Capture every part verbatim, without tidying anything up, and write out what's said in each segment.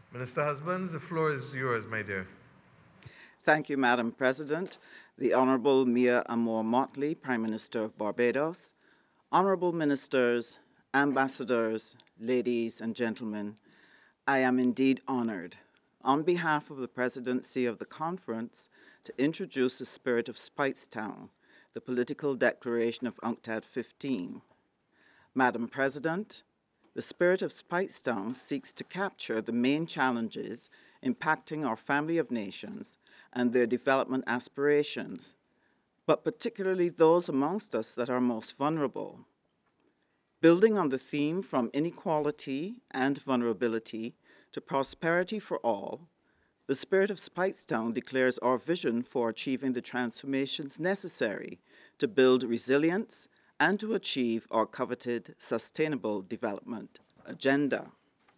Minister Husbands, the floor is yours, my dear. Thank you, Madam President. The Honourable Mia Amor Motley, Prime Minister of Barbados, Honourable Ministers, Ambassadors, ladies and gentlemen, I am indeed honoured, on behalf of the Presidency of the Conference, to introduce the spirit of Speightstown, the political declaration of UNCTAD fifteen. Madam President, the spirit of Speightstown seeks to capture the main challenges impacting our family of nations and their development aspirations, but particularly those amongst us that are most vulnerable. Building on the theme from inequality and vulnerability to prosperity for all, the spirit of Speightstown declares our vision for achieving the transformations necessary to build resilience and to achieve our coveted sustainable development agenda.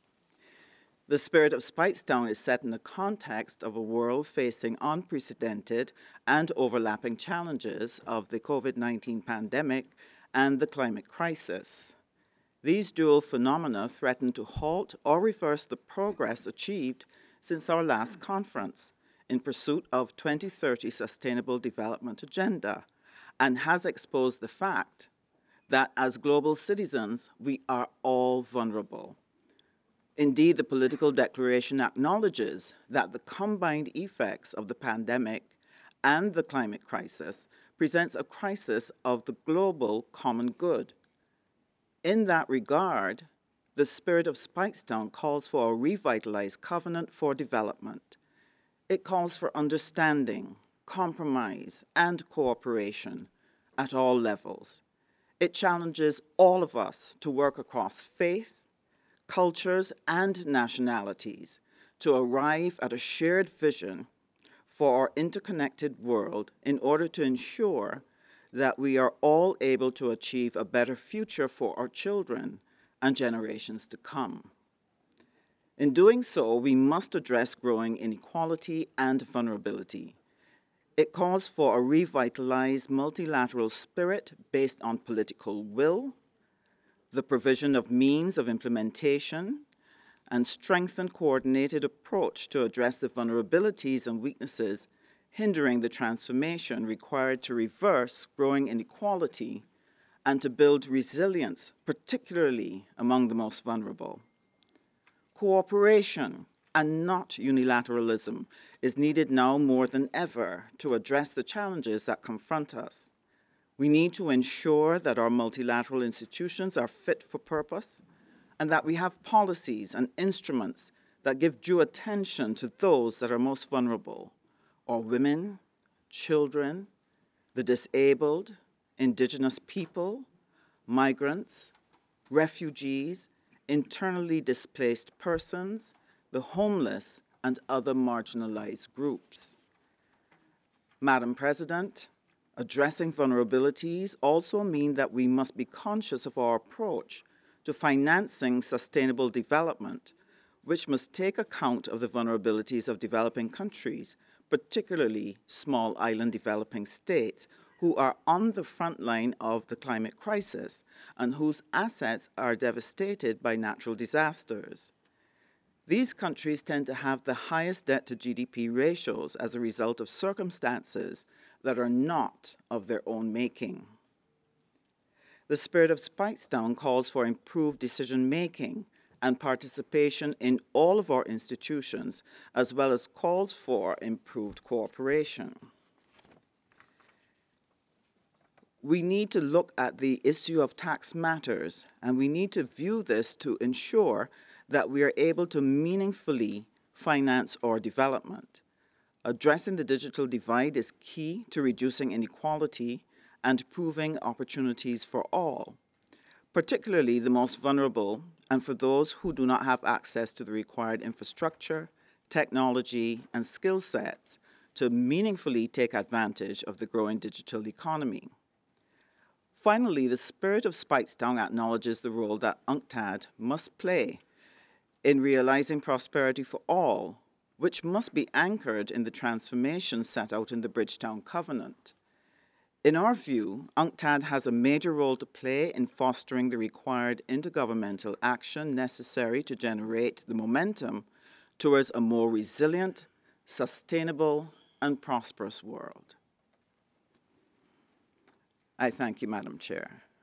The spirit of Speightstown is set in the context of a world facing unprecedented and overlapping challenges of the COVID nineteen pandemic and the climate crisis. These dual phenomena threaten to halt or reverse the progress achieved since our last conference in pursuit of twenty thirty Sustainable Development Agenda, and has exposed the fact that as global citizens, we are all vulnerable. Indeed, the political declaration acknowledges that the combined effects of the pandemic and the climate crisis presents a crisis of the global common good. In that regard, the spirit of Speightstown calls for a revitalized covenant for development. It calls for understanding, compromise, and cooperation at all levels. It challenges all of us to work across faith, cultures, and nationalities to arrive at a shared vision for our interconnected world in order to ensure that we are all able to achieve a better future for our children and generations to come. In doing so, we must address growing inequality and vulnerability. It calls for a revitalized multilateral spirit based on political will, the provision of means of implementation, and strengthened coordinated approach to address the vulnerabilities and weaknesses hindering the transformation required to reverse growing inequality and to build resilience, particularly among the most vulnerable. Cooperation and not unilateralism is needed now more than ever to address the challenges that confront us. We need to ensure that our multilateral institutions are fit for purpose and that we have policies and instruments that give due attention to those that are most vulnerable, our women, children, the disabled, indigenous people, migrants, refugees, internally displaced persons, the homeless, and other marginalized groups. Madam President, addressing vulnerabilities also mean that we must be conscious of our approach to financing sustainable development, which must take account of the vulnerabilities of developing countries, particularly small island developing states, who are on the front line of the climate crisis and whose assets are devastated by natural disasters. These countries tend to have the highest debt to G D P ratios as a result of circumstances that are not of their own making. The spirit of Speightstown calls for improved decision making and participation in all of our institutions, as well as calls for improved cooperation. We need to look at the issue of tax matters, and we need to view this to ensure that we are able to meaningfully finance our development. Addressing the digital divide is key to reducing inequality and improving opportunities for all, particularly the most vulnerable and for those who do not have access to the required infrastructure, technology, and skill sets to meaningfully take advantage of the growing digital economy. Finally, the spirit of Speightstown acknowledges the role that UNCTAD must play in realizing prosperity for all, which must be anchored in the transformation set out in the Bridgetown Covenant. In our view, UNCTAD has a major role to play in fostering the required intergovernmental action necessary to generate the momentum towards a more resilient, sustainable, and prosperous world. I thank you, Madam Chair.